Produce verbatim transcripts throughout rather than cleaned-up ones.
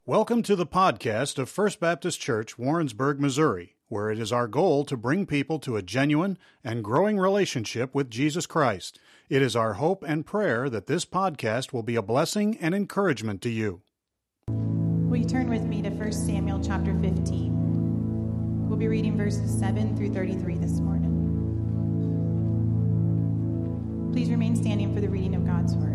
Welcome to the podcast of First Baptist Church, Warrensburg, Missouri, where it is our goal to bring people to a genuine and growing relationship with Jesus Christ. It is our hope and prayer that this podcast will be a blessing and encouragement to you. Will you turn with me to First Samuel chapter fifteen? We'll be reading verses seven through thirty-three this morning. Please remain standing for the reading of God's word.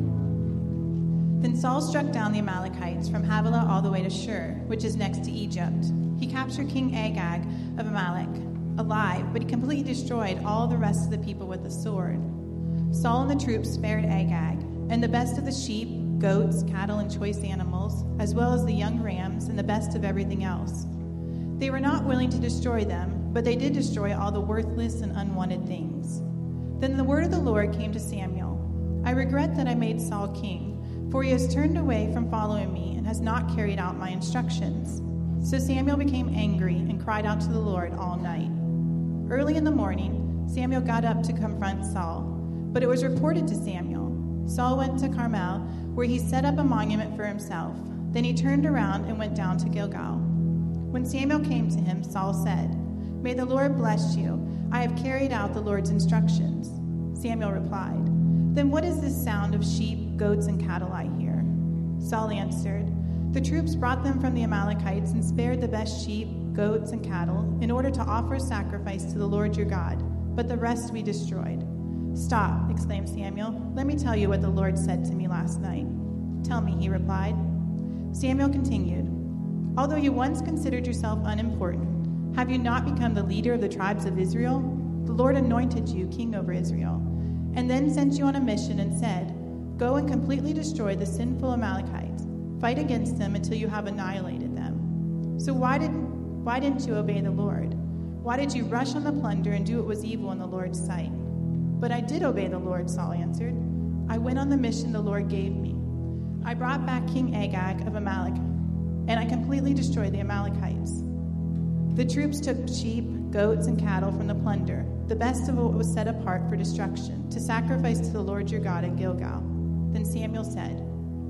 Then Saul struck down the Amalekites from Havilah all the way to Shur, which is next to Egypt. He captured King Agag of Amalek alive, but he completely destroyed all the rest of the people with the sword. Saul and the troops spared Agag, and the best of the sheep, goats, cattle, and choice animals, as well as the young rams and the best of everything else. They were not willing to destroy them, but they did destroy all the worthless and unwanted things. Then the word of the Lord came to Samuel. I regret that I made Saul king, for he has turned away from following me and has not carried out my instructions. So Samuel became angry and cried out to the Lord all night. Early in the morning, Samuel got up to confront Saul, but it was reported to Samuel. Saul went to Carmel, where he set up a monument for himself. Then he turned around and went down to Gilgal. When Samuel came to him, Saul said, "May the Lord bless you. I have carried out the Lord's instructions." Samuel replied, "Then what is this sound of sheep, goats, and cattle I hear?" Saul answered, "The troops brought them from the Amalekites and spared the best sheep, goats, and cattle in order to offer a sacrifice to the Lord your God, but the rest we destroyed." "Stop," exclaimed Samuel. "Let me tell you what the Lord said to me last night." "Tell me," he replied. Samuel continued, "Although you once considered yourself unimportant, have you not become the leader of the tribes of Israel? The Lord anointed you king over Israel, and then sent you on a mission and said, 'Go and completely destroy the sinful Amalekites. Fight against them until you have annihilated them.' So why didn't why didn't you obey the Lord? Why did you rush on the plunder and do what was evil in the Lord's sight?" "But I did obey the Lord," Saul answered. "I went on the mission the Lord gave me. I brought back King Agag of Amalek, and I completely destroyed the Amalekites. The troops took sheep, goats, and cattle from the plunder, the best of what was set apart for destruction, to sacrifice to the Lord your God at Gilgal." Then Samuel said,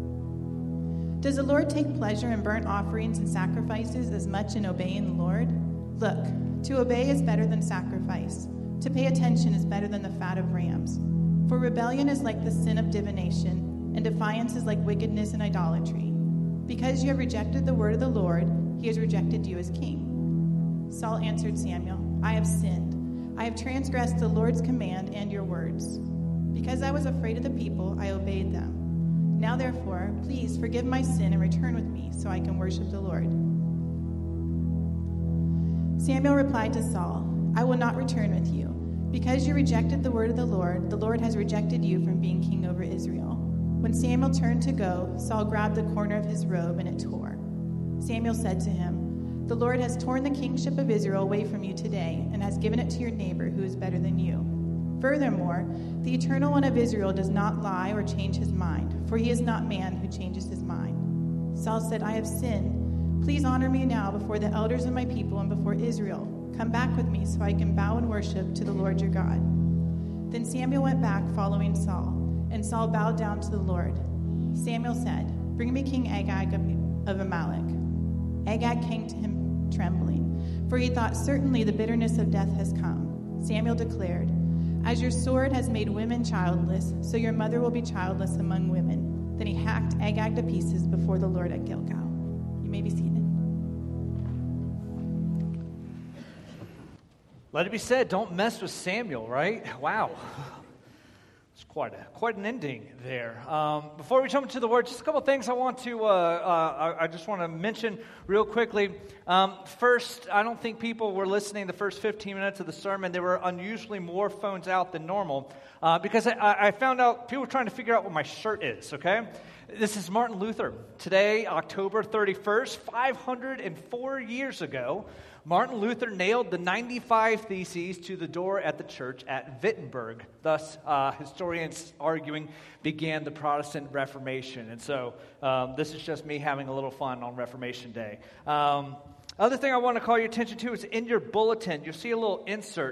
"Does the Lord take pleasure in burnt offerings and sacrifices as much in obeying the Lord? Look, to obey is better than sacrifice. To pay attention is better than the fat of rams. For rebellion is like the sin of divination, and defiance is like wickedness and idolatry. Because you have rejected the word of the Lord, he has rejected you as king." Saul answered Samuel, "I have sinned. I have transgressed the Lord's command and your words. Because I was afraid of the people, I obeyed them. Now therefore, please forgive my sin and return with me so I can worship the Lord." Samuel replied to Saul, "I will not return with you. Because you rejected the word of the Lord, the Lord has rejected you from being king over Israel." When Samuel turned to go, Saul grabbed the corner of his robe and it tore. Samuel said to him, "The Lord has torn the kingship of Israel away from you today and has given it to your neighbor who is better than you. Furthermore, the Eternal One of Israel does not lie or change his mind, for he is not man who changes his mind." Saul said, "I have sinned. Please honor me now before the elders of my people and before Israel. Come back with me so I can bow and worship to the Lord your God." Then Samuel went back following Saul, and Saul bowed down to the Lord. Samuel said, "Bring me King Agag of Amalek." Agag came to him trembling, for he thought, "Certainly the bitterness of death has come." Samuel declared, "As your sword has made women childless, so your mother will be childless among women." Then he hacked Agag to pieces before the Lord at Gilgal. You may be seated. Let it be said, don't mess with Samuel, right? Wow. It's quite a quite an ending there. Um, before we jump into the word, just a couple things I want to, uh, uh, I, I just want to mention real quickly. Um, first, I don't think people were listening the first fifteen minutes of the sermon. There were unusually more phones out than normal uh, because I, I found out people were trying to figure out what my shirt is, okay? This is Martin Luther. Today, October thirty-first, five hundred four years ago, Martin Luther nailed the ninety-five Theses to the door at the church at Wittenberg. Thus, uh, historians arguing began the Protestant Reformation. And so um, this is just me having a little fun on Reformation Day. Um, other thing I want to call your attention to is in your bulletin, you'll see a little insert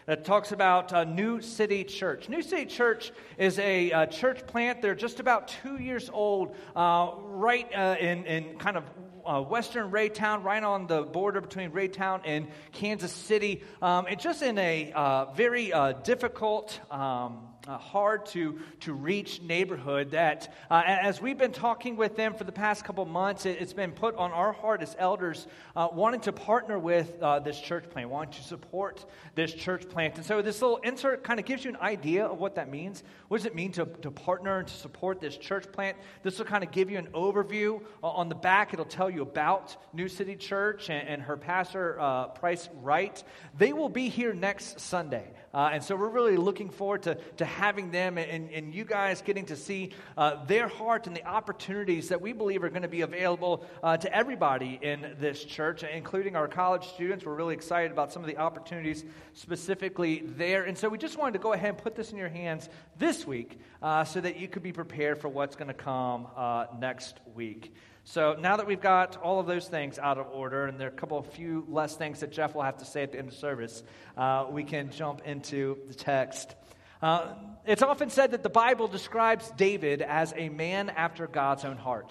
that talks about uh, New City Church. New City Church is a uh, church plant. They're just about two years old, uh, right uh, in, in kind of uh, western Raytown, right on the border between Raytown and Kansas City. Um, it's just in a uh, very uh, difficult, um, uh, hard to, to reach neighborhood that, uh, as we've been talking with them for the past couple months, it, it's been put on our heart as elders uh, wanting to partner with uh, this church plant, wanting to support this church plant. And so this little insert kind of gives you an idea of what that means. What does it mean to, to partner and to support this church plant? This will kind of give you an overview. Uh, on the back, it'll tell you about New City Church and, and her pastor, uh, Price Wright. They will be here next Sunday. Uh, and so we're really looking forward to, to having them and, and you guys getting to see uh, their heart and the opportunities that we believe are going to be available uh, to everybody in this church, including our college students. We're really excited about some of the opportunities specifically there. And so we just wanted to go ahead and put this in your hands this week uh, so that you could be prepared for what's going to come uh, next week. So now that we've got all of those things out of order, and there are a couple of few less things that Jeff will have to say at the end of service, uh, we can jump into the text. Uh, it's often said that the Bible describes David as a man after God's own heart.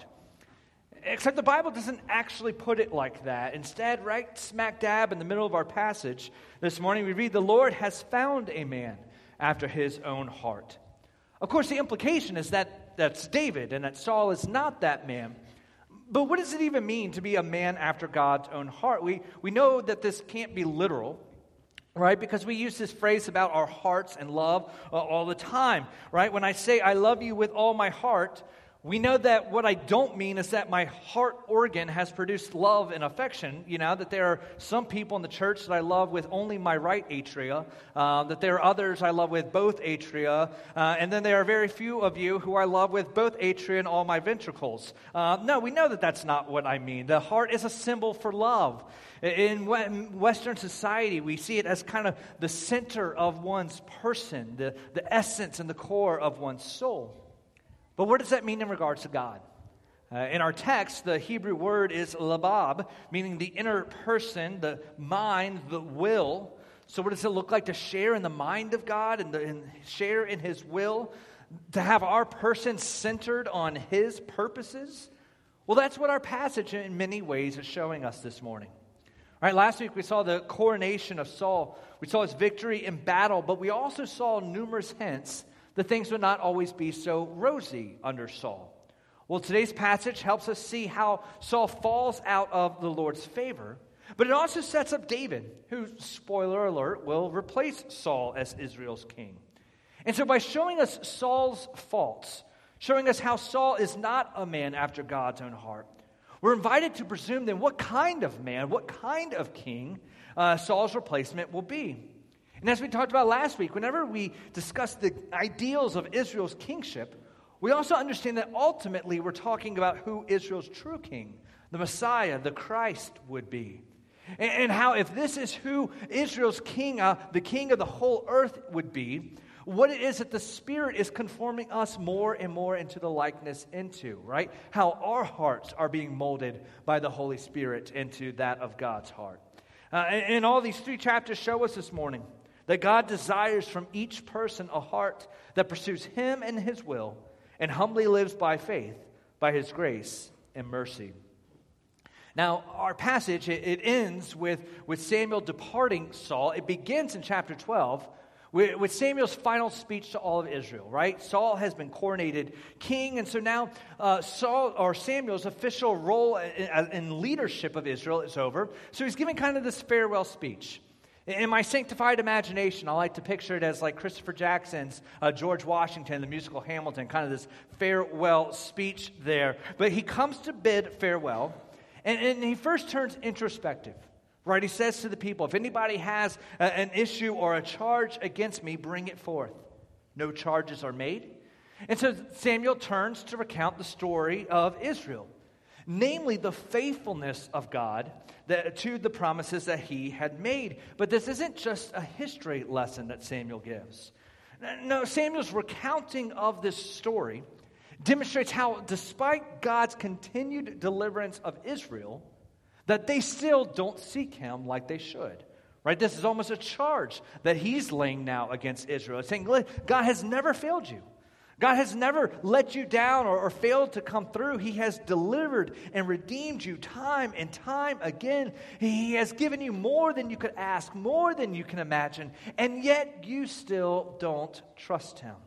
Except the Bible doesn't actually put it like that. Instead, right smack dab in the middle of our passage this morning, we read, "The Lord has found a man after his own heart." Of course, the implication is that that's David and that Saul is not that man. But what does it even mean to be a man after God's own heart? We we know that this can't be literal, right? Because we use this phrase about our hearts and love uh, all the time, right? When I say I love you with all my heart, we know that what I don't mean is that my heart organ has produced love and affection. You know, that there are some people in the church that I love with only my right atria, uh, that there are others I love with both atria, uh, and then there are very few of you who I love with both atria and all my ventricles. Uh, no, we know that that's not what I mean. The heart is a symbol for love. In Western society, we see it as kind of the center of one's person, the, the essence and the core of one's soul. But what does that mean in regards to God? Uh, in our text, the Hebrew word is labab, meaning the inner person, the mind, the will. So what does it look like to share in the mind of God and, the, and share in His will? To have our person centered on His purposes? Well, that's what our passage in many ways is showing us this morning. All right, last week we saw the coronation of Saul. We saw his victory in battle, but we also saw numerous hints that things would not always be so rosy under Saul. Well, today's passage helps us see how Saul falls out of the Lord's favor, but it also sets up David, who, spoiler alert, will replace Saul as Israel's king. And so by showing us Saul's faults, showing us how Saul is not a man after God's own heart, we're invited to presume then what kind of man, what kind of king uh, Saul's replacement will be. And as we talked about last week, whenever we discuss the ideals of Israel's kingship, we also understand that ultimately we're talking about who Israel's true king, the Messiah, the Christ, would be. And, and how if this is who Israel's king, uh, the king of the whole earth would be, what it is that the Spirit is conforming us more and more into the likeness into, right? How our hearts are being molded by the Holy Spirit into that of God's heart. Uh, and, and all these three chapters show us this morning that God desires from each person a heart that pursues Him and His will and humbly lives by faith, by His grace and mercy. Now, our passage, it, it ends with, with Samuel departing Saul. It begins in chapter twelve with, with Samuel's final speech to all of Israel, right? Saul has been coronated king, and so now uh, Saul or Samuel's official role in, in leadership of Israel is over. So he's giving kind of this farewell speech. In my sanctified imagination, I like to picture it as like Christopher Jackson's uh, George Washington, the musical Hamilton, kind of this farewell speech there. But he comes to bid farewell, and, and he first turns introspective, right? He says to the people, if anybody has a, an issue or a charge against me, bring it forth. No charges are made. And so Samuel turns to recount the story of Israel, namely the faithfulness of God that, to the promises that He had made. But this isn't just a history lesson that Samuel gives. No, Samuel's recounting of this story demonstrates how, despite God's continued deliverance of Israel, that they still don't seek Him like they should. right? This is almost a charge that he's laying now against Israel. It's saying, God has never failed you. God has never let you down or, or failed to come through. He has delivered and redeemed you time and time again. He has given you more than you could ask, more than you can imagine, and yet you still don't trust him.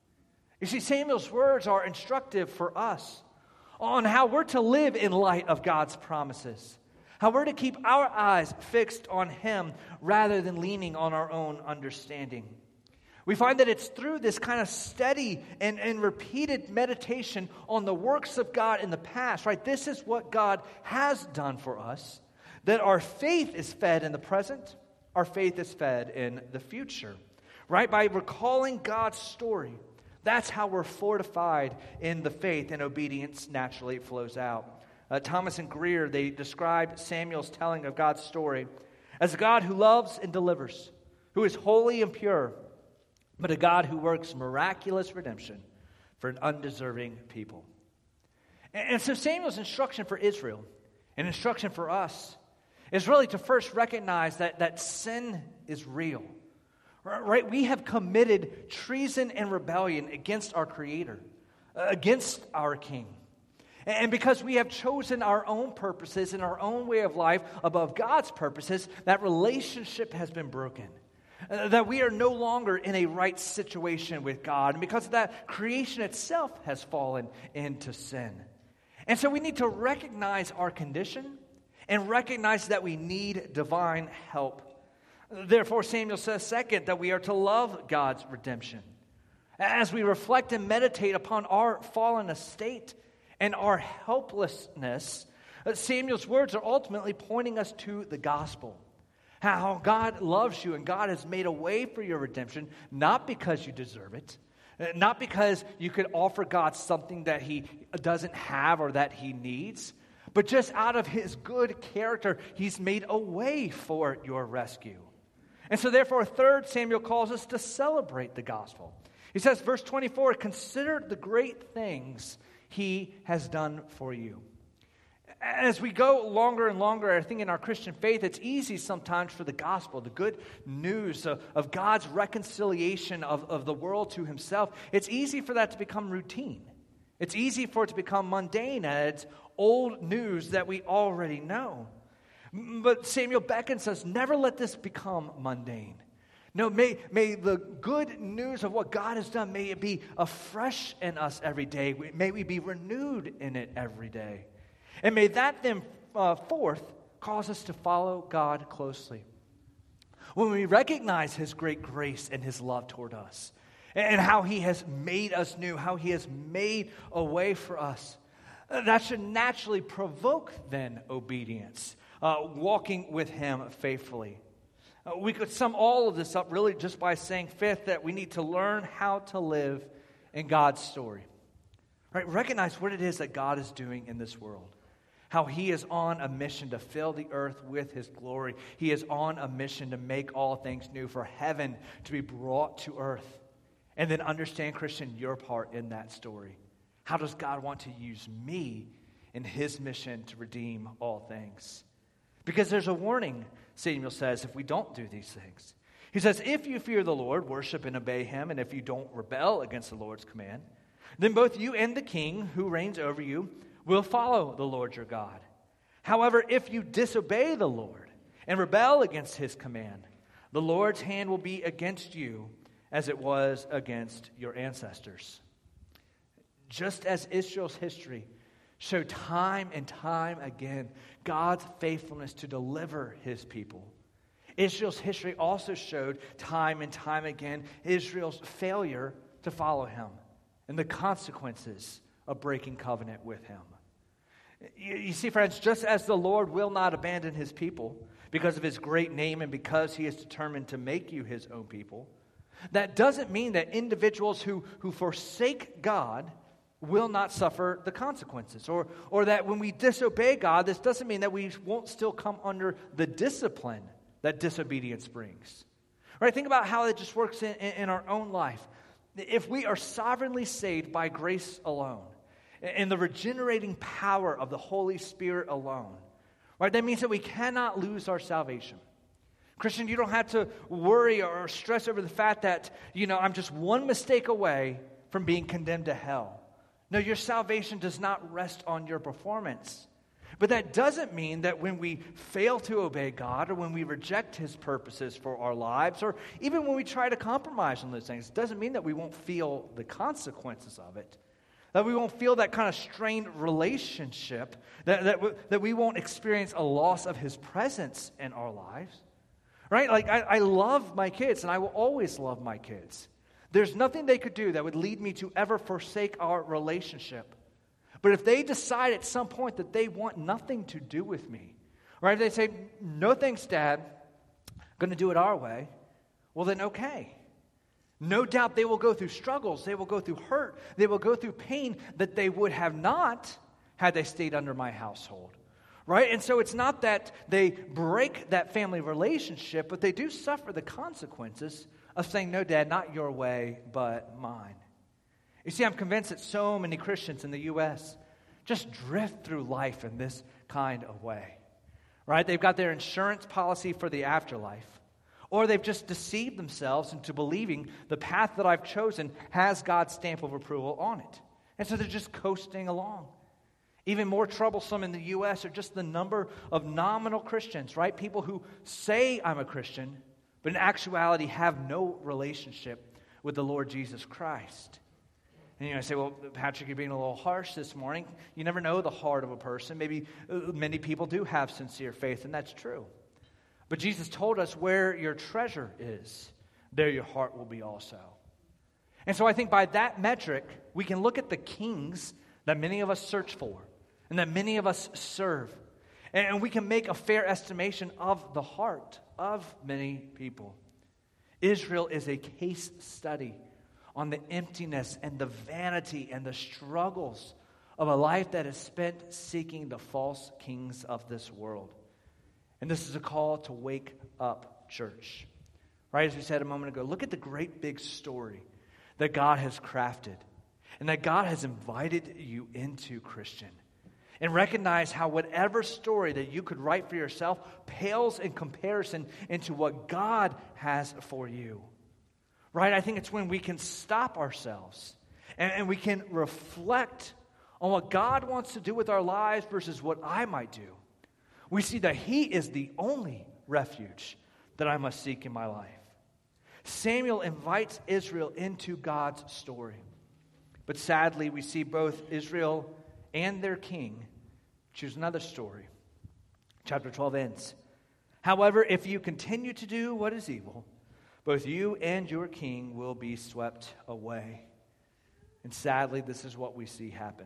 You see, Samuel's words are instructive for us on how we're to live in light of God's promises, how we're to keep our eyes fixed on him rather than leaning on our own understanding. We find that it's through this kind of steady and, and repeated meditation on the works of God in the past, right? This is what God has done for us, that our faith is fed in the present, our faith is fed in the future, right? By recalling God's story, that's how we're fortified in the faith, and obedience naturally flows out. Uh, Thomas and Greer, they described Samuel's telling of God's story as a God who loves and delivers, who is holy and pure, but a God who works miraculous redemption for an undeserving people. And, and so Samuel's instruction for Israel, and instruction for us, is really to first recognize that, that sin is real. Right? We have committed treason and rebellion against our Creator, against our King. And because we have chosen our own purposes and our own way of life above God's purposes, that relationship has been broken. That we are no longer in a right situation with God. And because of that, creation itself has fallen into sin. And so we need to recognize our condition and recognize that we need divine help. Therefore, Samuel says, second, that we are to love God's redemption. As we reflect and meditate upon our fallen estate and our helplessness, Samuel's words are ultimately pointing us to the gospel. How God loves you and God has made a way for your redemption, not because you deserve it, not because you could offer God something that he doesn't have or that he needs, but just out of his good character, he's made a way for your rescue. And so therefore, third, Samuel calls us to celebrate the gospel. He says, verse twenty-four, consider the great things he has done for you. As we go longer and longer, I think in our Christian faith, it's easy sometimes for the gospel, the good news of, of God's reconciliation of, of the world to himself, it's easy for that to become routine. It's easy for it to become mundane, and it's old news that we already know. But Samuel beckons us, never let this become mundane. No, may, may the good news of what God has done, may it be afresh in us every day. May we be renewed in it every day. And may that then, uh, fourth, cause us to follow God closely. When we recognize his great grace and his love toward us, and how he has made us new, how he has made a way for us, that should naturally provoke then obedience, uh, walking with him faithfully. Uh, we could sum all of this up really just by saying, fifth, that we need to learn how to live in God's story. Right? Recognize what it is that God is doing in this world. How he is on a mission to fill the earth with his glory. He is on a mission to make all things new, for heaven to be brought to earth. And then understand, Christian, your part in that story. How does God want to use me in his mission to redeem all things? Because there's a warning, Samuel says, if we don't do these things. He says, if you fear the Lord, worship and obey him, and if you don't rebel against the Lord's command, then both you and the king who reigns over you will follow the Lord your God. However, if you disobey the Lord and rebel against his command, the Lord's hand will be against you as it was against your ancestors. Just as Israel's history showed time and time again God's faithfulness to deliver his people, Israel's history also showed time and time again Israel's failure to follow him and the consequences of breaking covenant with him. You, you see, friends, just as the Lord will not abandon his people because of his great name and because he is determined to make you his own people, that doesn't mean that individuals who, who forsake God will not suffer the consequences. Or, or that when we disobey God, this doesn't mean that we won't still come under the discipline that disobedience brings. Right? Think about how it just works in, in, in our own life. If we are sovereignly saved by grace alone, in the regenerating power of the Holy Spirit alone, right? That means that we cannot lose our salvation. Christian, you don't have to worry or stress over the fact that, you know, I'm just one mistake away from being condemned to hell. No, your salvation does not rest on your performance. But that doesn't mean that when we fail to obey God or when we reject His purposes for our lives or even when we try to compromise on those things, it doesn't mean that we won't feel the consequences of it, that we won't feel that kind of strained relationship, that, that, w- that we won't experience a loss of His presence in our lives. Right? Like, I, I love my kids, and I will always love my kids. There's nothing they could do that would lead me to ever forsake our relationship. But if they decide at some point that they want nothing to do with me, right? If they say, no thanks, Dad, I'm going to do it our way, well then okay. No doubt they will go through struggles, they will go through hurt, they will go through pain that they would have not had they stayed under my household. Right? And so it's not that they break that family relationship, but they do suffer the consequences of saying, no, Dad, not your way, but mine. You see, I'm convinced that so many Christians in the U S just drift through life in this kind of way. Right? They've got their insurance policy for the afterlife, or they've just deceived themselves into believing the path that I've chosen has God's stamp of approval on it. And so they're just coasting along. Even more troublesome in the U S are just the number of nominal Christians, right? People who say I'm a Christian, but in actuality have no relationship with the Lord Jesus Christ. And you know, I say, well, Patrick, you're being a little harsh this morning. You never know the heart of a person. Maybe uh, many people do have sincere faith, and that's true. But Jesus told us where your treasure is, there your heart will be also. And so I think by that metric, we can look at the kings that many of us search for and that many of us serve. And we can make a fair estimation of the heart of many people. Israel is a case study on the emptiness and the vanity and the struggles of a life that is spent seeking the false kings of this world. And this is a call to wake up, church. Right, as we said a moment ago, look at the great big story that God has crafted and that God has invited you into, Christian. And recognize how whatever story that you could write for yourself pales in comparison into what God has for you. Right? I think it's when we can stop ourselves and, and we can reflect on what God wants to do with our lives versus what I might do. We see that He is the only refuge that I must seek in my life. Samuel invites Israel into God's story. But sadly, we see both Israel and their king choose another story. Chapter twelve ends. However, if you continue to do what is evil, both you and your king will be swept away. And sadly, this is what we see happen.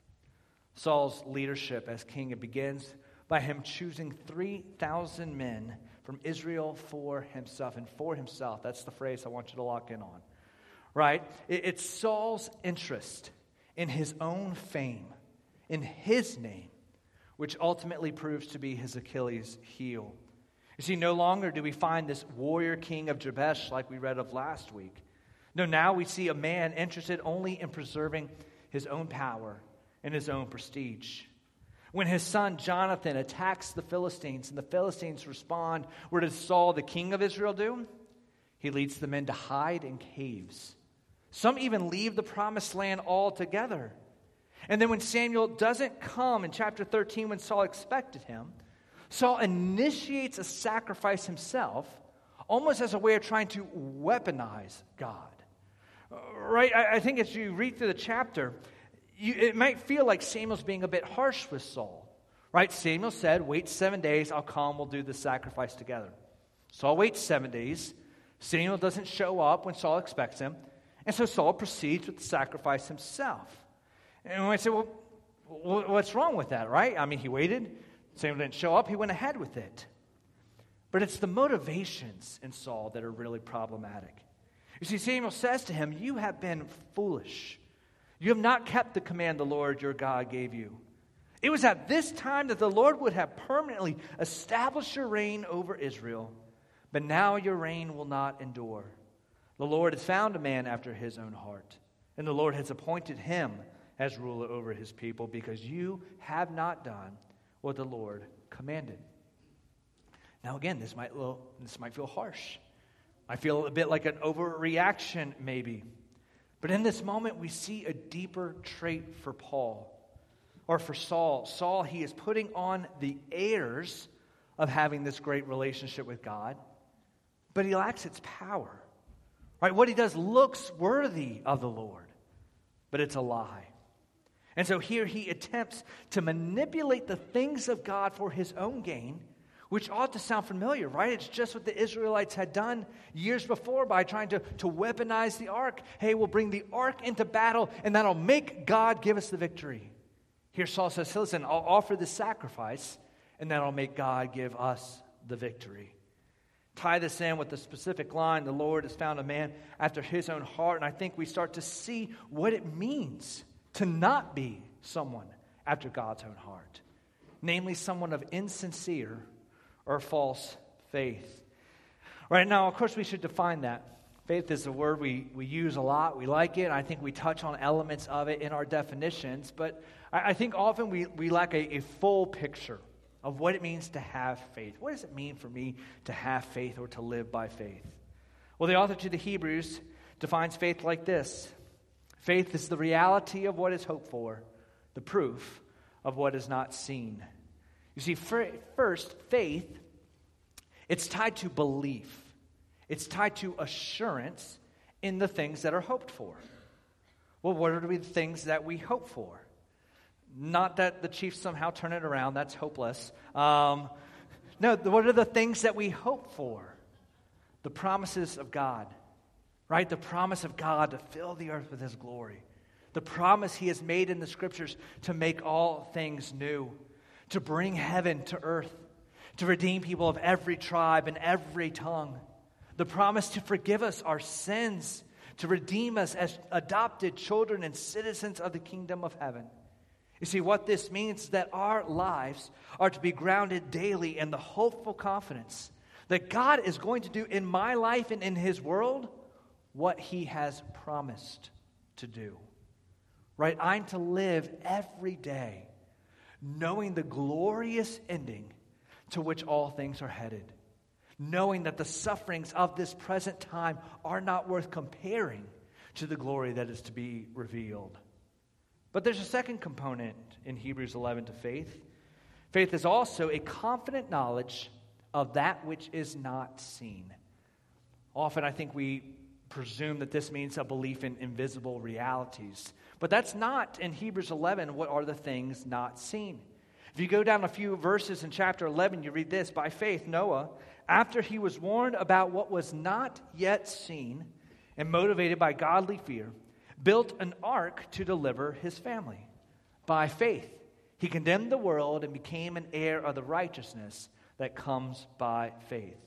Saul's leadership as king, it begins by him choosing three thousand men from Israel for himself. And for himself, that's the phrase I want you to lock in on. Right? It's Saul's interest in his own fame, in his name, which ultimately proves to be his Achilles heel. You see, no longer do we find this warrior king of Jabesh like we read of last week. No, now we see a man interested only in preserving his own power and his own prestige. When his son Jonathan attacks the Philistines and the Philistines respond, what does Saul, the king of Israel, do? He leads the men to hide in caves. Some even leave the promised land altogether. And then when Samuel doesn't come in chapter thirteen when Saul expected him, Saul initiates a sacrifice himself, almost as a way of trying to weaponize God. Right? I, I think as you read through the chapter, you, it might feel like Samuel's being a bit harsh with Saul. Right? Samuel said, wait seven days, I'll come, we'll do the sacrifice together. Saul waits seven days. Samuel doesn't show up when Saul expects him. And so Saul proceeds with the sacrifice himself. And when I say, well, what's wrong with that, right? I mean, he waited. Samuel didn't show up. He went ahead with it. But it's the motivations in Saul that are really problematic. You see, Samuel says to him, you have been foolish. You have not kept the command the Lord your God gave you. It was at this time that the Lord would have permanently established your reign over Israel. But now your reign will not endure. The Lord has found a man after his own heart, and the Lord has appointed him as ruler over his people, because you have not done what the Lord commanded. Now again, this might, little, this might feel harsh. I feel a bit like an overreaction maybe. But in this moment, we see a deeper trait for Paul, or for Saul. Saul, he is putting on the airs of having this great relationship with God, but he lacks its power. Right? What he does looks worthy of the Lord, but it's a lie. And so here he attempts to manipulate the things of God for his own gain, which ought to sound familiar, right? It's just what the Israelites had done years before by trying to, to weaponize the ark. Hey, we'll bring the ark into battle, and that'll make God give us the victory. Here Saul says, listen, I'll offer this sacrifice, and that'll make God give us the victory. Tie this in with the specific line, the Lord has found a man after his own heart, and I think we start to see what it means to not be someone after God's own heart. Namely, someone of insincere or false faith. Right now, of course, we should define that. Faith is a word we, we use a lot. We like it. I think we touch on elements of it in our definitions. But I, I think often we, we lack a, a full picture of what it means to have faith. What does it mean for me to have faith or to live by faith? Well, the author to the Hebrews defines faith like this. Faith is the reality of what is hoped for, the proof of what is not seen. You see, first, faith, it's tied to belief. It's tied to assurance in the things that are hoped for. Well, what are the things that we hope for? Not that the Chiefs somehow turn it around. That's hopeless. Um, no, what are the things that we hope for? The promises of God, right? The promise of God to fill the earth with His glory. The promise He has made in the Scriptures to make all things new. To bring heaven to earth, to redeem people of every tribe and every tongue. The promise to forgive us our sins, to redeem us as adopted children and citizens of the kingdom of heaven. You see, what this means is that our lives are to be grounded daily in the hopeful confidence that God is going to do in my life and in His world what He has promised to do. Right? I'm to live every day knowing the glorious ending to which all things are headed. Knowing that the sufferings of this present time are not worth comparing to the glory that is to be revealed. But there's a second component in Hebrews eleven to faith. Faith is also a confident knowledge of that which is not seen. Often I think we presume that this means a belief in invisible realities. But that's not, in Hebrews eleven, what are the things not seen. If you go down a few verses in chapter eleven, you read this: by faith, Noah, after he was warned about what was not yet seen, and motivated by godly fear, built an ark to deliver his family. By faith, he condemned the world and became an heir of the righteousness that comes by faith.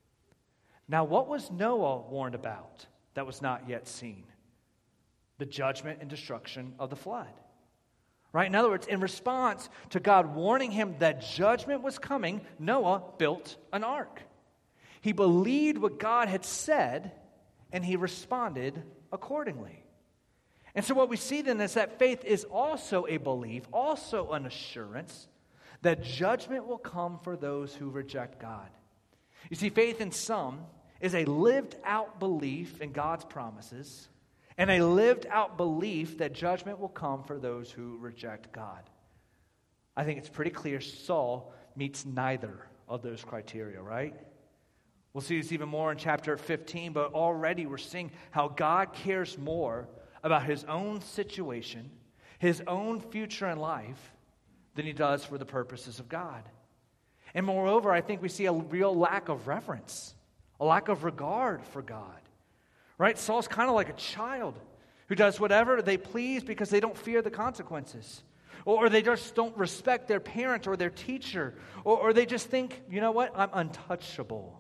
Now, what was Noah warned about that was not yet seen? The judgment and destruction of the flood. Right? In other words, in response to God warning him that judgment was coming, Noah built an ark. He believed what God had said, and he responded accordingly. And so what we see then is that faith is also a belief, also an assurance that judgment will come for those who reject God. You see, faith in some is a lived out belief in God's promises, and a lived out belief that judgment will come for those who reject God. I think it's pretty clear Saul meets neither of those criteria, right? We'll see this even more in chapter fifteen, but already we're seeing how God cares more about his own situation, his own future in life, than he does for the purposes of God. And moreover, I think we see a real lack of reverence, a lack of regard for God. Right? Saul's kind of like a child who does whatever they please because they don't fear the consequences. Or, or they just don't respect their parent or their teacher. Or, or they just think, you know what, I'm untouchable.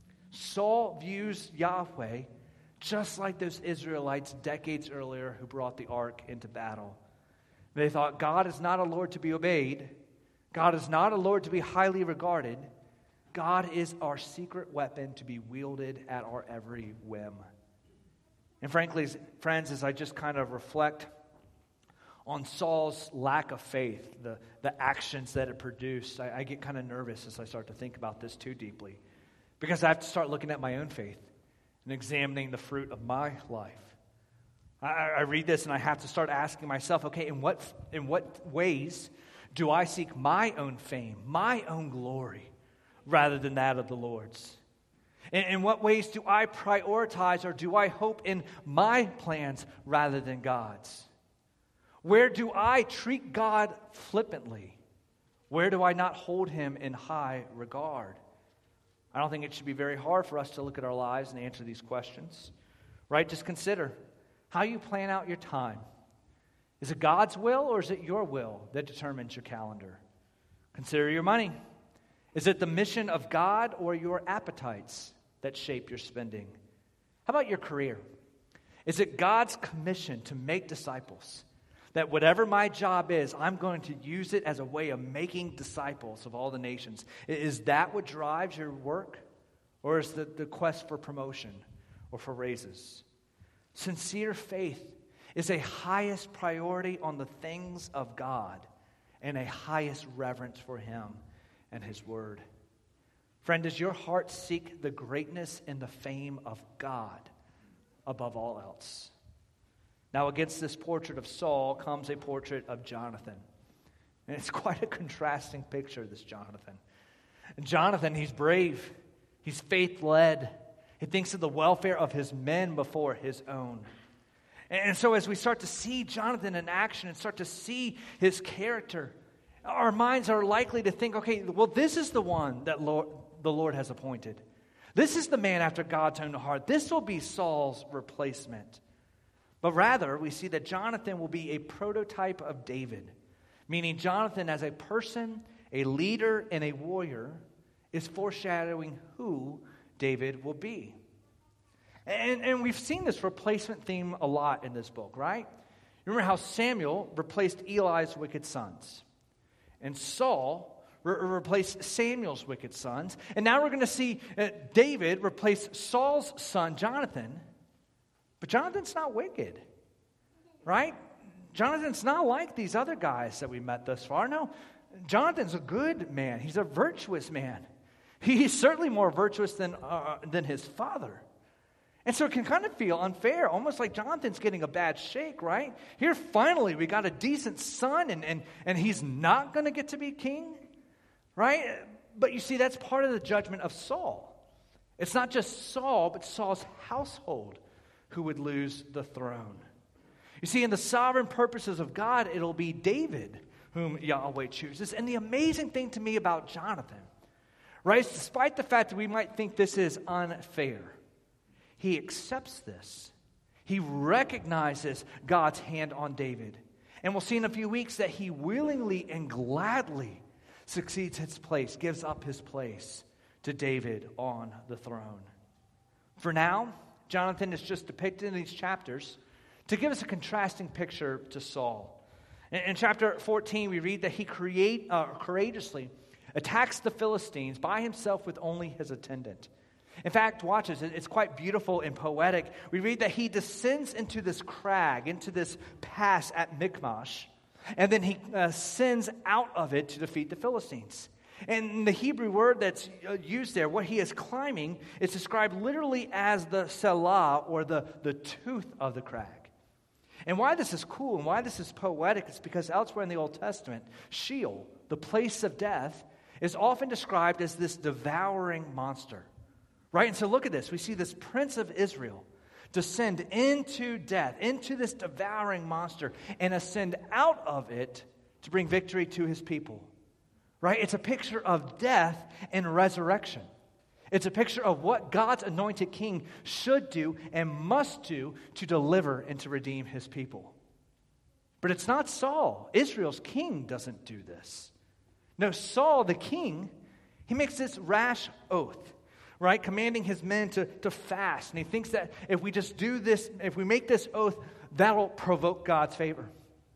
Saul views Yahweh just like those Israelites decades earlier who brought the ark into battle. They thought God is not a Lord to be obeyed. God is not a Lord to be highly regarded. God is our secret weapon to be wielded at our every whim. And frankly, friends, as I just kind of reflect on Saul's lack of faith, the, the actions that it produced, I, I get kind of nervous as I start to think about this too deeply, because I have to start looking at my own faith and examining the fruit of my life. I, I read this and I have to start asking myself, okay, in what in what ways do I seek my own fame, my own glory, rather than that of the Lord's? In, in what ways do I prioritize or do I hope in my plans rather than God's? Where do I treat God flippantly? Where do I not hold him in high regard? I don't think it should be very hard for us to look at our lives and answer these questions, right? Just consider how you plan out your time. Is it God's will or is it your will that determines your calendar? Consider your money. Is it the mission of God or your appetites that shape your spending? How about your career? Is it God's commission to make disciples? That whatever my job is, I'm going to use it as a way of making disciples of all the nations. Is that what drives your work? Or is it the quest for promotion or for raises? Sincere faith is a highest priority on the things of God and a highest reverence for him and his word. Friend, does your heart seek the greatness and the fame of God above all else? Now, against this portrait of Saul comes a portrait of Jonathan. And it's quite a contrasting picture, this Jonathan. And Jonathan, he's brave. He's faith-led. He thinks of the welfare of his men before his own. And so as we start to see Jonathan in action and start to see his character, our minds are likely to think, okay, well, this is the one that Lord, the Lord has appointed. This is the man after God's own heart. This will be Saul's replacement. But rather, we see that Jonathan will be a prototype of David, meaning Jonathan as a person, a leader, and a warrior is foreshadowing who David will be. And, and we've seen this replacement theme a lot in this book, right? Remember how Samuel replaced Eli's wicked sons, and Saul re- replaced Samuel's wicked sons, and now we're going to see uh, David replace Saul's son, Jonathan. But Jonathan's not wicked, right? Jonathan's not like these other guys that we met thus far. No, Jonathan's a good man. He's a virtuous man. He's certainly more virtuous than, uh, than his father. And so it can kind of feel unfair, almost like Jonathan's getting a bad shake, right? Here, finally, we got a decent son, and, and, and he's not going to get to be king, right? But you see, that's part of the judgment of Saul. It's not just Saul, but Saul's household who would lose the throne. You see, in the sovereign purposes of God, it'll be David whom Yahweh chooses. And the amazing thing to me about Jonathan, right, is despite the fact that we might think this is unfair, he accepts this. He recognizes God's hand on David. And we'll see in a few weeks that he willingly and gladly succeeds his place, gives up his place to David on the throne. For now, Jonathan is just depicted in these chapters to give us a contrasting picture to Saul. In, in chapter fourteen, we read that he create, uh, courageously attacks the Philistines by himself with only his attendant. In fact, watch this, it's quite beautiful and poetic. We read that he descends into this crag, into this pass at Michmash, and then he uh, sends out of it to defeat the Philistines. And the Hebrew word that's used there, what he is climbing, is described literally as the Selah, or the, the tooth of the crag. And why this is cool and why this is poetic is because elsewhere in the Old Testament, Sheol, the place of death, is often described as this devouring monster. Right? And so look at this. We see this prince of Israel descend into death, into this devouring monster, and ascend out of it to bring victory to his people. Right? It's a picture of death and resurrection. It's a picture of what God's anointed king should do and must do to deliver and to redeem his people. But it's not Saul. Israel's king doesn't do this. No, Saul, the king, he makes this rash oath, right? Commanding his men to, to fast. And he thinks that if we just do this, if we make this oath, that'll provoke God's favor.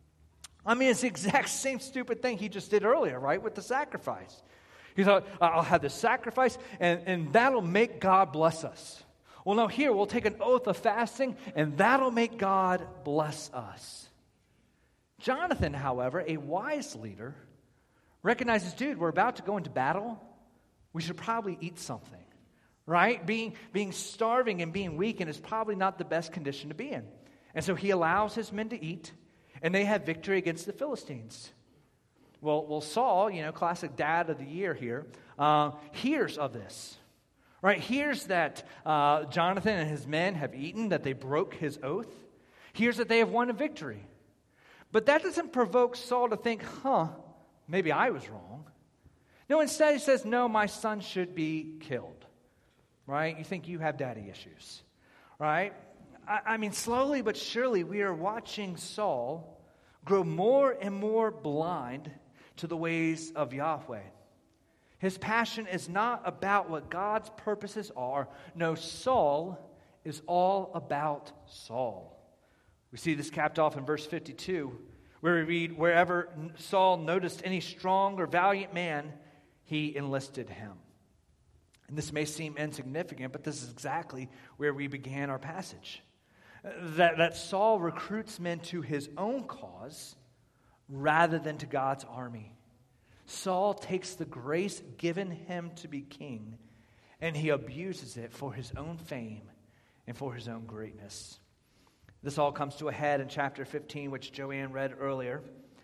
I mean, it's the exact same stupid thing he just did earlier, right? With the sacrifice. He thought, I'll have this sacrifice, and, and that'll make God bless us. Well, no, here, we'll take an oath of fasting, and that'll make God bless us. Jonathan, however, a wise leader, recognizes, dude, we're about to go into battle. We should probably eat something, right? Being, being starving and being weakened is probably not the best condition to be in. And so he allows his men to eat, and they have victory against the Philistines. Well, well Saul, you know, classic dad of the year here, uh, hears of this, right? Hears that uh, Jonathan and his men have eaten, that they broke his oath. Hears that they have won a victory. But that doesn't provoke Saul to think, huh, maybe I was wrong. No, instead he says, no, my son should be killed, right? You think you have daddy issues, right? I, I mean, slowly but surely we are watching Saul grow more and more blind to the ways of Yahweh. His passion is not about what God's purposes are. No, Saul is all about Saul. We see this capped off in verse fifty-two, where we read, wherever Saul noticed any strong or valiant man, he enlisted him. And this may seem insignificant, but this is exactly where we began our passage. That, that Saul recruits men to his own cause rather than to God's army. Saul takes the grace given him to be king, and he abuses it for his own fame and for his own greatness. This all comes to a head in chapter fifteen, which Joanne read earlier.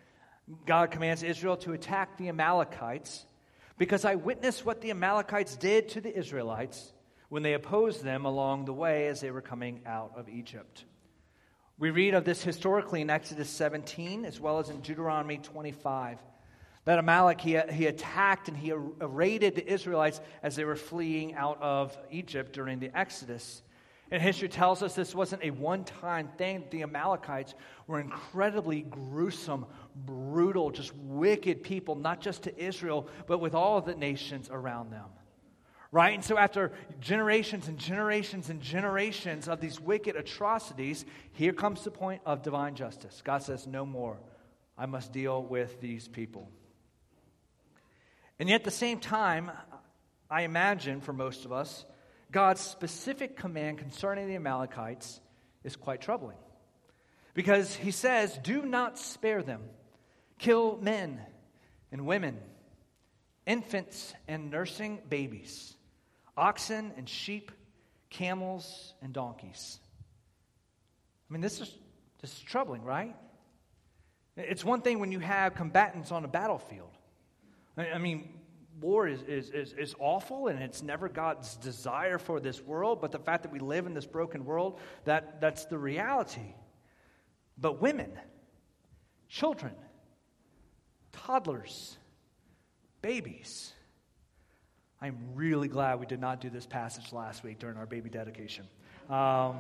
God commands Israel to attack the Amalekites because I witnessed what the Amalekites did to the Israelites when they opposed them along the way as they were coming out of Egypt. We read of this historically in Exodus seventeen as well as in Deuteronomy twenty-five. That Amalek, he, he attacked and he raided the Israelites as they were fleeing out of Egypt during the Exodus. And history tells us this wasn't a one-time thing. The Amalekites were incredibly gruesome, brutal, just wicked people, not just to Israel, but with all of the nations around them. Right? And so after generations and generations and generations of these wicked atrocities, here comes the point of divine justice. God says, no more. I must deal with these people. And yet at the same time, I imagine for most of us, God's specific command concerning the Amalekites is quite troubling. Because he says, do not spare them. Kill men and women, infants and nursing babies, oxen and sheep, camels and donkeys. I mean, this is, this is troubling, right? It's one thing when you have combatants on a battlefield. I mean, war is, is, is, is awful, and it's never God's desire for this world, but the fact that we live in this broken world, that, that's the reality. But women, children, toddlers, babies. I'm really glad we did not do this passage last week during our baby dedication. Um,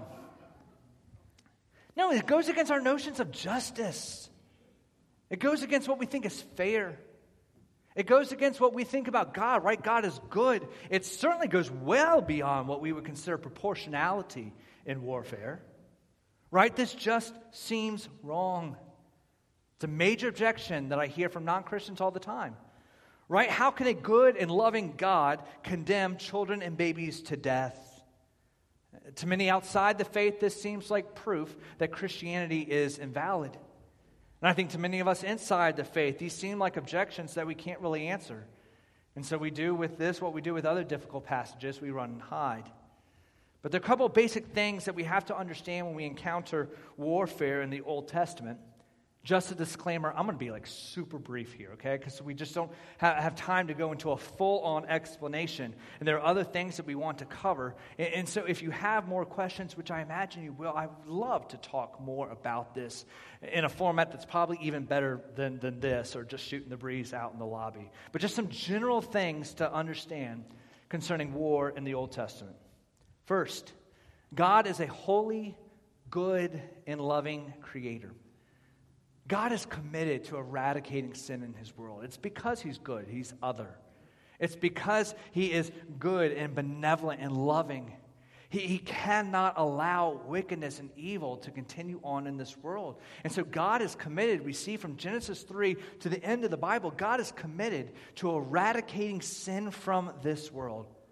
no, it goes against our notions of justice. It goes against what we think is fair. It goes against what we think about God, right? God is good. It certainly goes well beyond what we would consider proportionality in warfare, right? This just seems wrong. It's a major objection that I hear from non-Christians all the time, right? How can a good and loving God condemn children and babies to death? To many outside the faith, this seems like proof that Christianity is invalid. And I think to many of us inside the faith, these seem like objections that we can't really answer. And so we do with this what we do with other difficult passages, we run and hide. But there are a couple of basic things that we have to understand when we encounter warfare in the Old Testament. Just a disclaimer, I'm going to be like super brief here, okay? Because we just don't ha- have time to go into a full-on explanation. And there are other things that we want to cover. And, and so if you have more questions, which I imagine you will, I would love to talk more about this in a format that's probably even better than, than this, or just shooting the breeze out in the lobby. But just some general things to understand concerning war in the Old Testament. First, God is a holy, good, and loving creator. God is committed to eradicating sin in his world. It's because he's good. He's other. It's because he is good and benevolent and loving. He, he cannot allow wickedness and evil to continue on in this world. And so God is committed. We see from Genesis three to the end of the Bible, God is committed to eradicating sin from this world.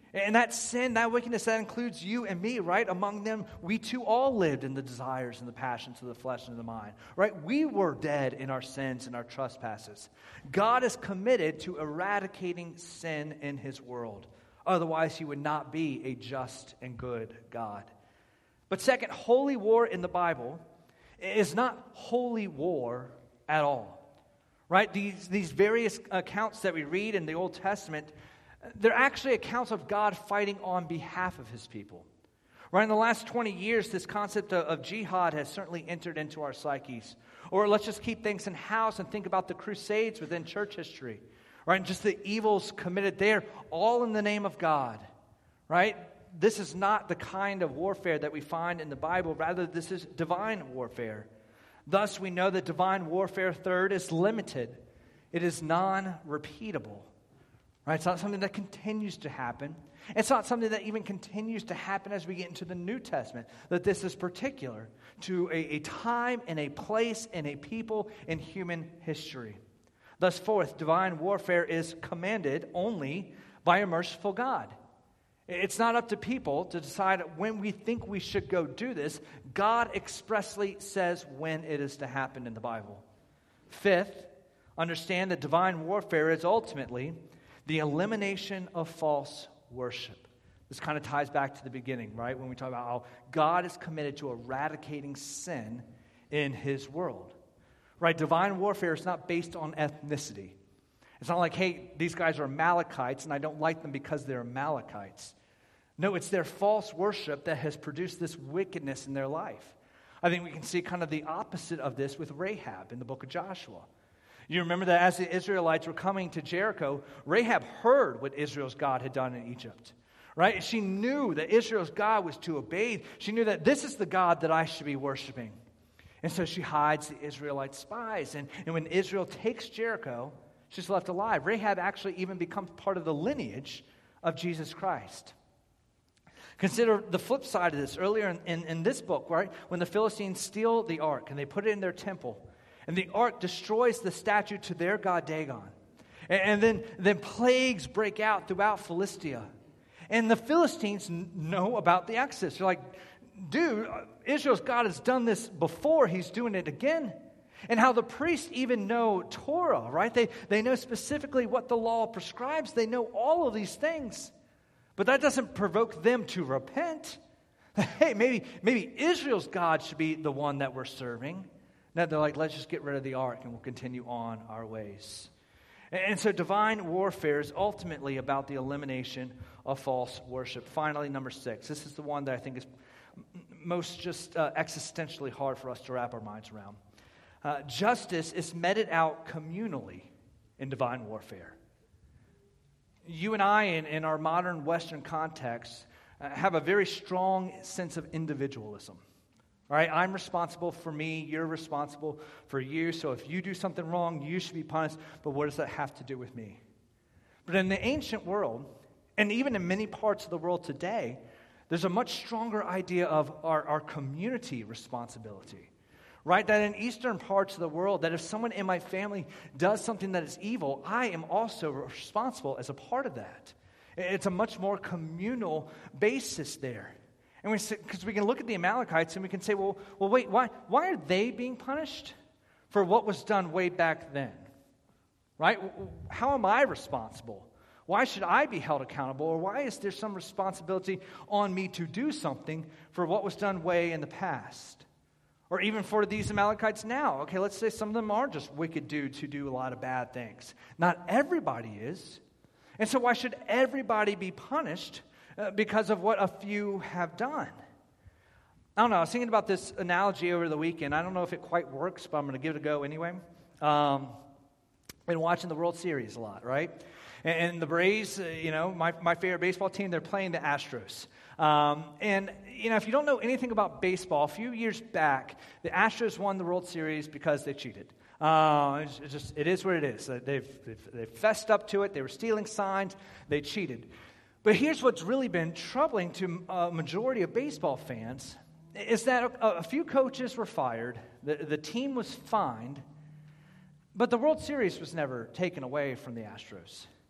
And that sin, that wickedness, that includes you and me, right? Among them, we too all lived in the desires and the passions of the flesh and of the mind, right? We were dead in our sins and our trespasses. God is committed to eradicating sin in his world. Otherwise, he would not be a just and good God. But second, holy war in the Bible is not holy war at all, right? These, these various accounts that we read in the Old Testament, they're actually accounts of God fighting on behalf of his people. Right, in the last twenty years, this concept of, of jihad has certainly entered into our psyches. Or let's just keep things in house and think about the Crusades within church history. Right, and just the evils committed there, all in the name of God. Right? This is not the kind of warfare that we find in the Bible. Rather, this is divine warfare. Thus, we know that divine warfare, third, is limited. It is non-repeatable. Right? It's not something that continues to happen. It's not something that even continues to happen as we get into the New Testament, that this is particular to a, a time and a place and a people in human history. Thus, fourth, divine warfare is commanded only by a merciful God. It's not up to people to decide when we think we should go do this. God expressly says when it is to happen in the Bible. Fifth, understand that divine warfare is ultimately the elimination of false worship. This kind of ties back to the beginning, right? When we talk about how God is committed to eradicating sin in his world. Right? Divine warfare is not based on ethnicity. It's not like, hey, these guys are Amalekites and I don't like them because they're Amalekites. No, it's their false worship that has produced this wickedness in their life. I think we can see kind of the opposite of this with Rahab in the book of Joshua. You remember that as the Israelites were coming to Jericho, Rahab heard what Israel's God had done in Egypt, right? She knew that Israel's God was to obey. She knew that this is the God that I should be worshiping. And so she hides the Israelite spies. And, and when Israel takes Jericho, she's left alive. Rahab actually even becomes part of the lineage of Jesus Christ. Consider the flip side of this. Earlier in, in, in this book, right, when the Philistines steal the ark and they put it in their temple, and the ark destroys the statue to their god Dagon. And, and then, then plagues break out throughout Philistia. And the Philistines n- know about the Exodus. They're like, dude, Israel's God has done this before. He's doing it again. And how the priests even know Torah, right? They, they know specifically what the law prescribes. They know all of these things. But that doesn't provoke them to repent. Hey, maybe, maybe Israel's God should be the one that we're serving. Now they're like, let's just get rid of the ark and we'll continue on our ways. And so divine warfare is ultimately about the elimination of false worship. Finally, number six. This is the one that I think is most just uh, existentially hard for us to wrap our minds around. Uh, justice is meted out communally in divine warfare. You and I, in, in our modern Western context, uh, have a very strong sense of individualism. All right, I'm responsible for me, you're responsible for you, so if you do something wrong, you should be punished, but what does that have to do with me? But in the ancient world, and even in many parts of the world today, there's a much stronger idea of our, our community responsibility, right? That in eastern parts of the world, that if someone in my family does something that is evil, I am also responsible as a part of that. It's a much more communal basis there. And we, because we can look at the Amalekites and we can say, well, well, wait, why, why are they being punished for what was done way back then? Right? How am I responsible? Why should I be held accountable? Or why is there some responsibility on me to do something for what was done way in the past? Or even for these Amalekites now. Okay, let's say some of them are just wicked dudes who do a lot of bad things. Not everybody is. And so why should everybody be punished because of what a few have done? I don't know. I was thinking about this analogy over the weekend. I don't know if it quite works, but I'm going to give it a go anyway. Um, been watching the World Series a lot, right? And, and the Braves, uh, you know, my, my favorite baseball team, they're playing the Astros. Um, and, you know, if you don't know anything about baseball, a few years back, the Astros won the World Series because they cheated. Uh, it's, it's just, it is what it is. They've, they've, they've fessed up to it. They were stealing signs. They cheated. But here's what's really been troubling to a majority of baseball fans is that a, a few coaches were fired, the, the team was fined, but the World Series was never taken away from the Astros.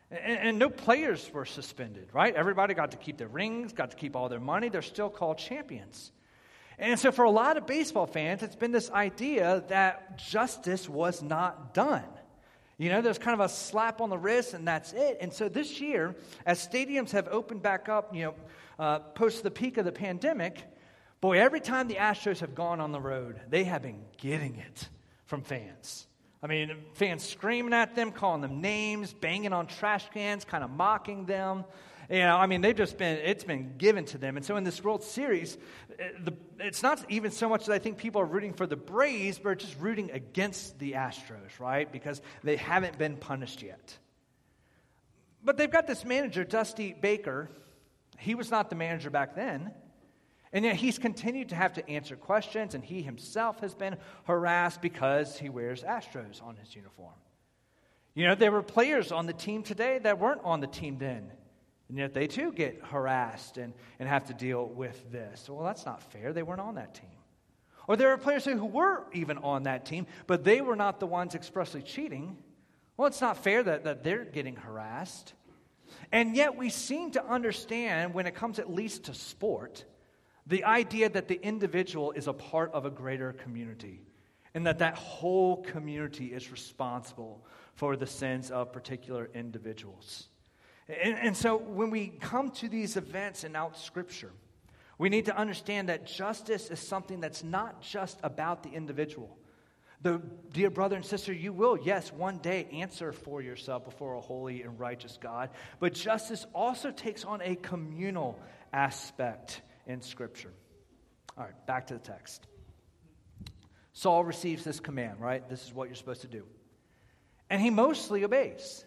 And, and no players were suspended, right? Everybody got to keep their rings, got to keep all their money. They're still called champions. And so for a lot of baseball fans, it's been this idea that justice was not done. You know, there's kind of a slap on the wrist, and that's it. And so this year, as stadiums have opened back up, you know, uh, post the peak of the pandemic, boy, every time the Astros have gone on the road, they have been getting it from fans. I mean, fans screaming at them, calling them names, banging on trash cans, kind of mocking them. You know, I mean, they've just been, it's been given to them. And so in this World Series, the, it's not even so much that I think people are rooting for the Braves, but just rooting against the Astros, right? Because they haven't been punished yet. But they've got this manager, Dusty Baker. He was not the manager back then. And yet he's continued to have to answer questions, and he himself has been harassed because he wears Astros on his uniform. You know, there were players on the team today that weren't on the team then. And yet they too get harassed and, and have to deal with this. Well, that's not fair. They weren't on that team. Or there are players who were even on that team, but they were not the ones expressly cheating. Well, it's not fair that, that they're getting harassed. And yet we seem to understand, when it comes at least to sport, the idea that the individual is a part of a greater community, and that that whole community is responsible for the sins of particular individuals. And, and so when we come to these events in out Scripture, we need to understand that justice is something that's not just about the individual. The, dear brother and sister, you will, yes, one day answer for yourself before a holy and righteous God. But justice also takes on a communal aspect in Scripture. All right, back to the text. Saul receives this command, right? This is what you're supposed to do. And he mostly obeys.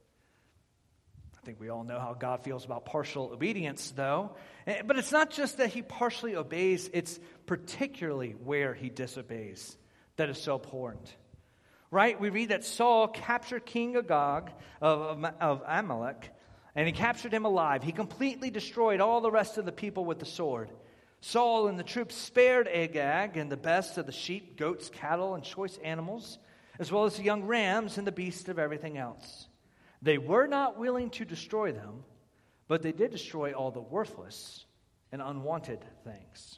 I think we all know how God feels about partial obedience, though. But it's not just that he partially obeys, it's particularly where he disobeys that is so important. Right? We read that Saul captured King Agag of, of Amalek, and he captured him alive. He completely destroyed all the rest of the people with the sword. Saul and the troops spared Agag and the best of the sheep, goats, cattle, and choice animals, as well as the young rams and the beasts of everything else. They were not willing to destroy them, but they did destroy all the worthless and unwanted things.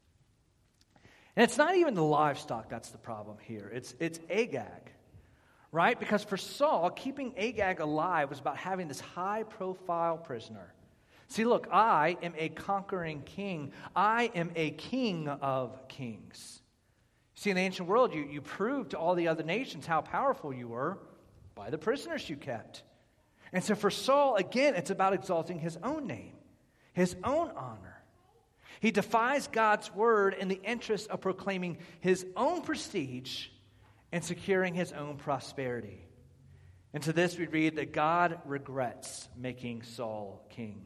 And it's not even the livestock that's the problem here. It's, it's Agag, right? Because for Saul, keeping Agag alive was about having this high-profile prisoner. See, look, I am a conquering king. I am a king of kings. See, in the ancient world, you, you proved to all the other nations how powerful you were by the prisoners you kept. And so for Saul, again, it's about exalting his own name, his own honor. He defies God's word in the interest of proclaiming his own prestige and securing his own prosperity. And to this we read that God regrets making Saul king.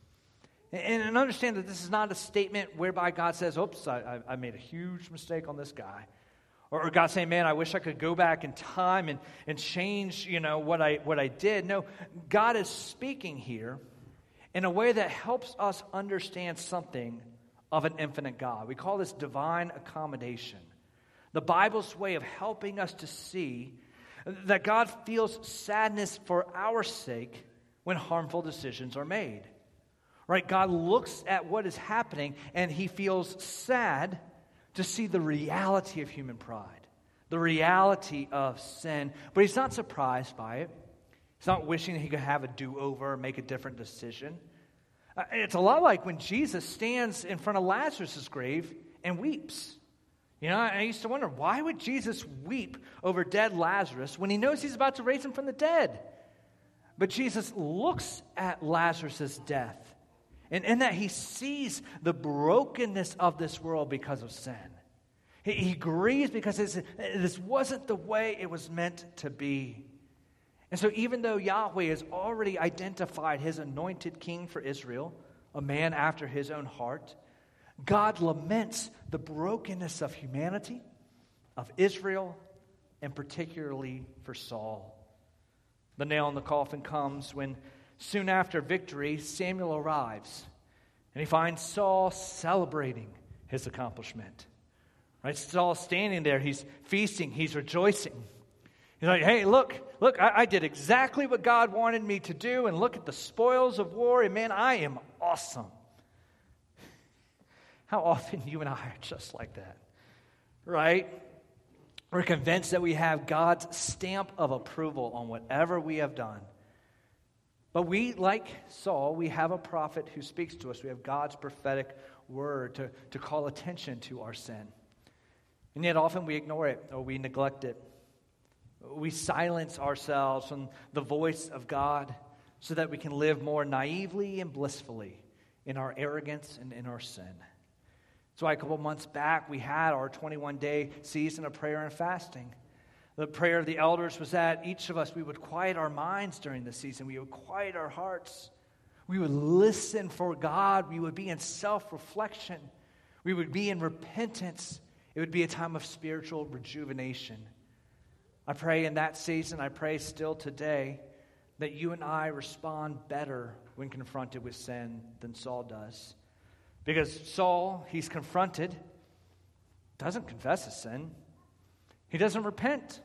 And, and understand that this is not a statement whereby God says, oops, I, I made a huge mistake on this guy. Or God saying, man, I wish I could go back in time and, and change, you know, what I what I did. No, God is speaking here in a way that helps us understand something of an infinite God. We call this divine accommodation. The Bible's way of helping us to see that God feels sadness for our sake when harmful decisions are made. Right? God looks at what is happening and he feels sad to see the reality of human pride, the reality of sin. But he's not surprised by it. He's not wishing he could have a do-over or make a different decision. Uh, it's a lot like when Jesus stands in front of Lazarus' grave and weeps. You know, I used to wonder, why would Jesus weep over dead Lazarus when he knows he's about to raise him from the dead? But Jesus looks at Lazarus' death, and in that he sees the brokenness of this world because of sin. He, he grieves because it's, this wasn't the way it was meant to be. And so even though Yahweh has already identified his anointed king for Israel, a man after his own heart, God laments the brokenness of humanity, of Israel, and particularly for Saul. The nail in the coffin comes when, soon after victory, Samuel arrives, and he finds Saul celebrating his accomplishment. Right? Saul standing there, he's feasting, he's rejoicing. He's like, hey, look, look, I, I did exactly what God wanted me to do, and look at the spoils of war, and man, I am awesome. How often you and I are just like that, right? We're convinced that we have God's stamp of approval on whatever we have done. But we, like Saul, we have a prophet who speaks to us. We have God's prophetic word to, to call attention to our sin. And yet often we ignore it or we neglect it. We silence ourselves from the voice of God so that we can live more naively and blissfully in our arrogance and in our sin. That's why a couple months back we had our twenty-one day season of prayer and fasting. The prayer of the elders was that each of us, we would quiet our minds during the season. We would quiet our hearts. We would listen for God. We would be in self-reflection. We would be in repentance. It would be a time of spiritual rejuvenation. I pray in that season, I pray still today, that you and I respond better when confronted with sin than Saul does. Because Saul, he's confronted, doesn't confess his sin. He doesn't repent.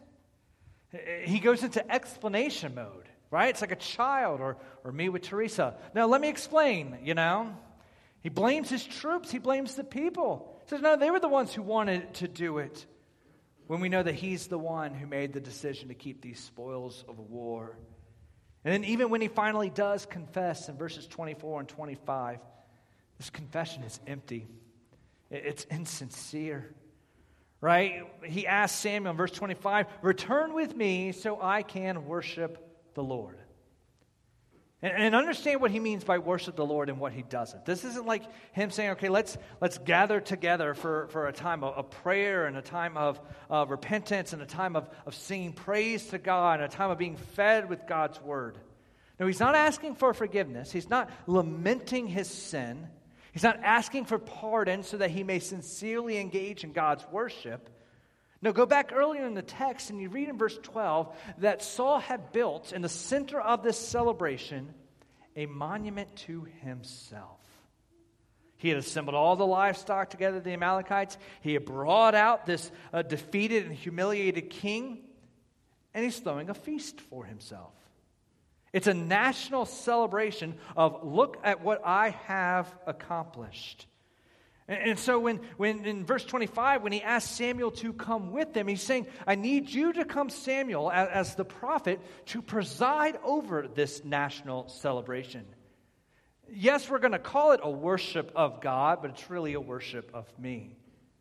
He goes into explanation mode, right? It's like a child or, or me with Teresa. Now, let me explain, you know. He blames his troops. He blames the people. He says, no, they were the ones who wanted to do it. When we know that he's the one who made the decision to keep these spoils of war. And then even when he finally does confess in verses twenty-four and twenty-five, this confession is empty. It's insincere. Right? He asked Samuel in verse twenty-five, return with me so I can worship the Lord. And, and understand what he means by worship the Lord and what he doesn't. This isn't like him saying, okay, let's let's gather together for, for a time of, of prayer and a time of uh, repentance and a time of, of singing praise to God and a time of being fed with God's word. No, he's not asking for forgiveness. He's not lamenting his sin. He's not asking for pardon so that he may sincerely engage in God's worship. No, go back earlier in the text and you read in verse twelve that Saul had built in the center of this celebration a monument to himself. He had assembled all the livestock together, the Amalekites. He had brought out this uh, defeated and humiliated king, and he's throwing a feast for himself. It's a national celebration of, look at what I have accomplished. And, and so when, when in verse twenty-five, when he asked Samuel to come with him, he's saying, I need you to come, Samuel, as, as the prophet, to preside over this national celebration. Yes, we're going to call it a worship of God, but it's really a worship of me.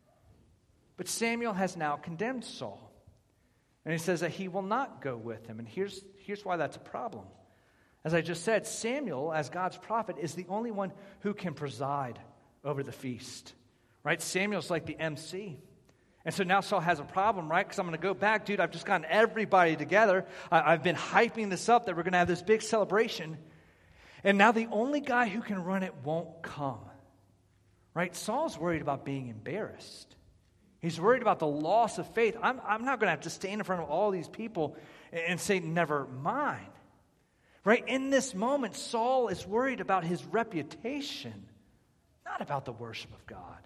But Samuel has now condemned Saul. And he says that he will not go with him. And here's, here's why that's a problem. As I just said, Samuel, as God's prophet, is the only one who can preside over the feast. Right? Samuel's like the M C. And so now Saul has a problem, right? Because I'm going to go back, dude, I've just gotten everybody together. I, I've been hyping this up that we're going to have this big celebration. And now the only guy who can run it won't come. Right? Saul's worried about being embarrassed. He's worried about the loss of faith. I'm, I'm not going to have to stand in front of all these people and, and say, never mind. Right? In this moment, Saul is worried about his reputation, not about the worship of God.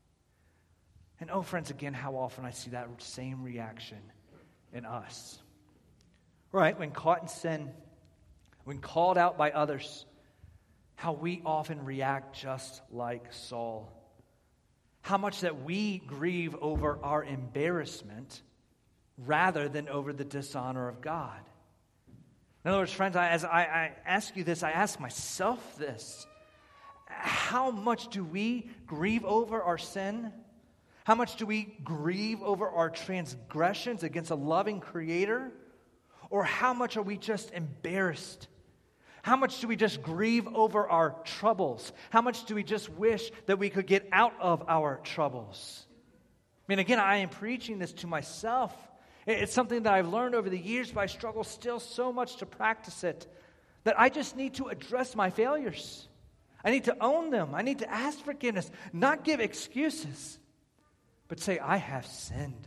And oh, friends, again, how often I see that same reaction in us. Right? When caught in sin, when called out by others, how we often react just like Saul. How much that we grieve over our embarrassment rather than over the dishonor of God. In other words, friends, I, as I, I ask you this, I ask myself this. How much do we grieve over our sin? How much do we grieve over our transgressions against a loving Creator? Or how much are we just embarrassed? How much do we just grieve over our troubles? How much do we just wish that we could get out of our troubles? I mean, again, I am preaching this to myself. It's something that I've learned over the years, but I struggle still so much to practice it, that I just need to address my failures. I need to own them. I need to ask forgiveness, not give excuses, but say, I have sinned.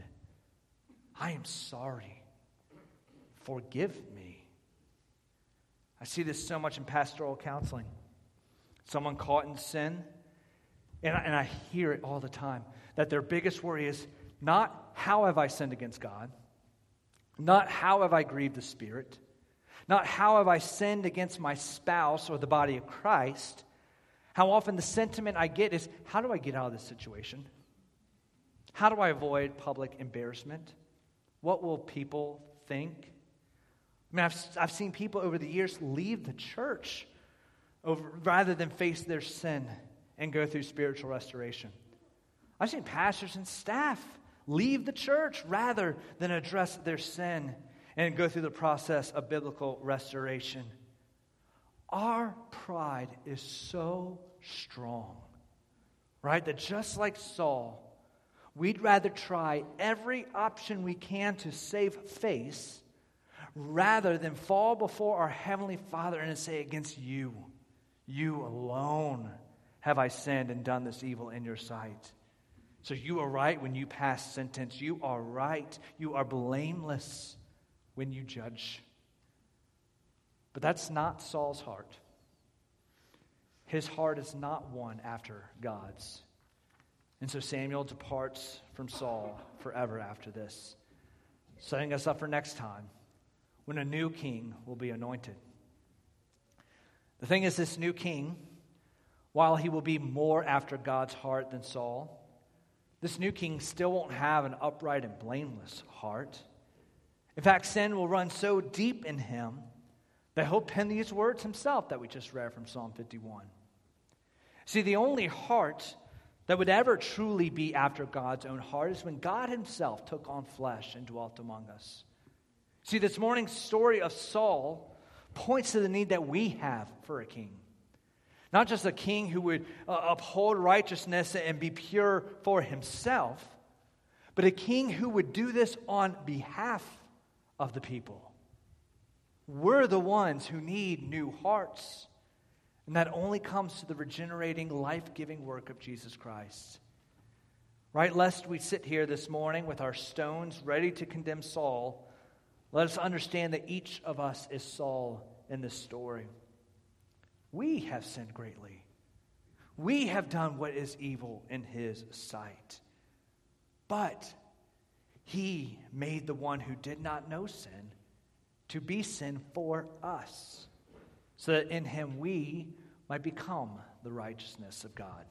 I am sorry. Forgive me. I see this so much in pastoral counseling. Someone caught in sin, and I, and I hear it all the time, that their biggest worry is not how have I sinned against God, Not how have I grieved the Spirit, not how have I sinned against my spouse or the body of Christ. How often the sentiment I get is, how do I get out of this situation? How do I avoid public embarrassment? What will people think? I mean, I've, I've seen people over the years leave the church over, rather than face their sin and go through spiritual restoration. I've seen pastors and staff leave the church rather than address their sin and go through the process of biblical restoration. Our pride is so strong, right? That just like Saul, we'd rather try every option we can to save face rather than fall before our Heavenly Father and say, against you, you alone have I sinned and done this evil in your sight. So you are right when you pass sentence. You are right. You are blameless when you judge. But that's not Saul's heart. His heart is not one after God's. And so Samuel departs from Saul forever after this, setting us up for next time when a new king will be anointed. The thing is, this new king, while he will be more after God's heart than Saul, this new king still won't have an upright and blameless heart. In fact, sin will run so deep in him that he'll pen these words himself that we just read from Psalm fifty-one. See, the only heart that would ever truly be after God's own heart is when God himself took on flesh and dwelt among us. See, this morning's story of Saul points to the need that we have for a king. Not just a king who would uh, uphold righteousness and be pure for himself, but a king who would do this on behalf of the people. We're the ones who need new hearts. And that only comes to the regenerating, life-giving work of Jesus Christ. Right? Lest we sit here this morning with our stones ready to condemn Saul, let us understand that each of us is Saul in this story. We have sinned greatly. We have done what is evil in his sight. But he made the one who did not know sin to be sin for us, so that in him we might become the righteousness of God.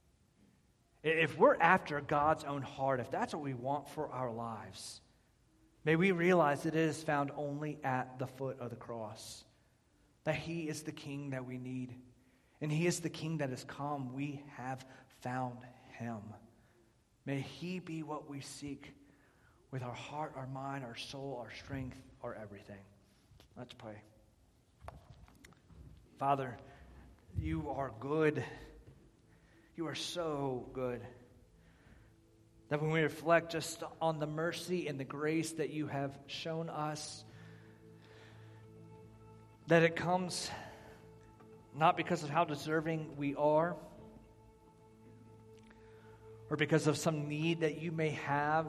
If we're after God's own heart, if that's what we want for our lives, may we realize that it is found only at the foot of the cross, that he is the king that we need, and he is the king that has come. We have found him. May he be what we seek with our heart, our mind, our soul, our strength, our everything. Let's pray. Father, you are good. You are so good. That when we reflect just on the mercy and the grace that you have shown us, that it comes not because of how deserving we are, or because of some need that you may have,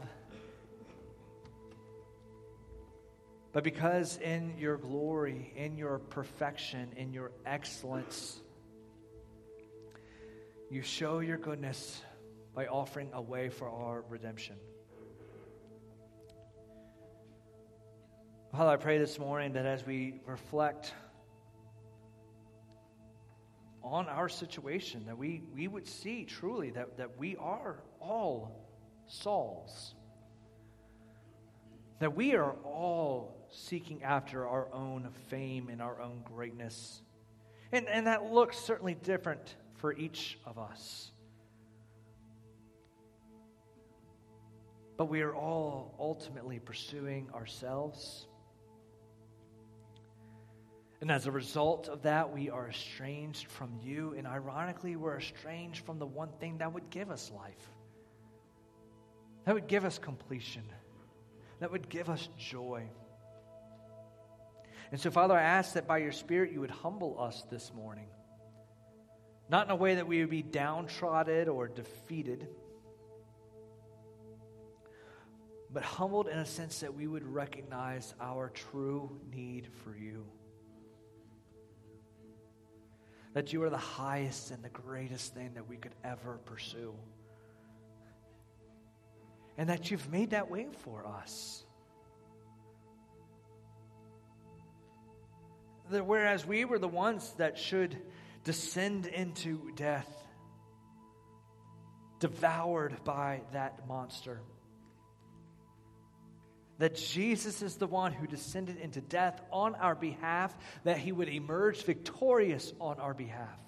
but because in your glory, in your perfection, in your excellence, you show your goodness by offering a way for our redemption. Father, I pray this morning that as we reflect on our situation, that we, we would see truly that, that we are all Sauls. That we are all seeking after our own fame and our own greatness. And, and that looks certainly different for each of us. But we are all ultimately pursuing ourselves. And as a result of that, we are estranged from you. And ironically, we're estranged from the one thing that would give us life. That would give us completion. That would give us joy. And so, Father, I ask that by your Spirit you would humble us this morning. Not in a way that we would be downtrodden or defeated, but humbled in a sense that we would recognize our true need for you. That you are the highest and the greatest thing that we could ever pursue. And that you've made that way for us. That whereas we were the ones that should descend into death, devoured by that monster, that Jesus is the one who descended into death on our behalf, that he would emerge victorious on our behalf.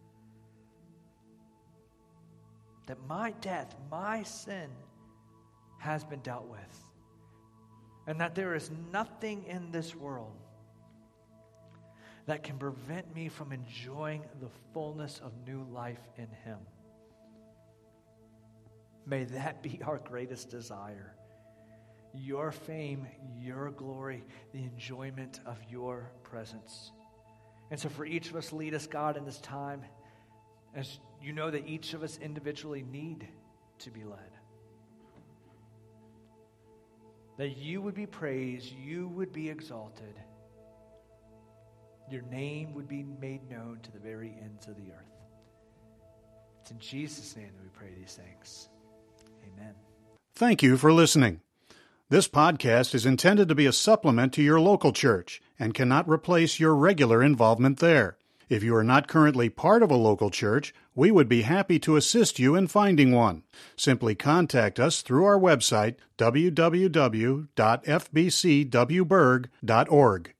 That my death, my sin, has been dealt with. And that there is nothing in this world that can prevent me from enjoying the fullness of new life in him. May that be our greatest desire. Your fame, your glory, the enjoyment of your presence. And so for each of us, lead us, God, in this time, as you know that each of us individually need to be led. That you would be praised, you would be exalted, your name would be made known to the very ends of the earth. It's in Jesus' name that we pray these things. Amen. Thank you for listening. This podcast is intended to be a supplement to your local church and cannot replace your regular involvement there. If you are not currently part of a local church, we would be happy to assist you in finding one. Simply contact us through our website, w w w dot f b c w berg dot org.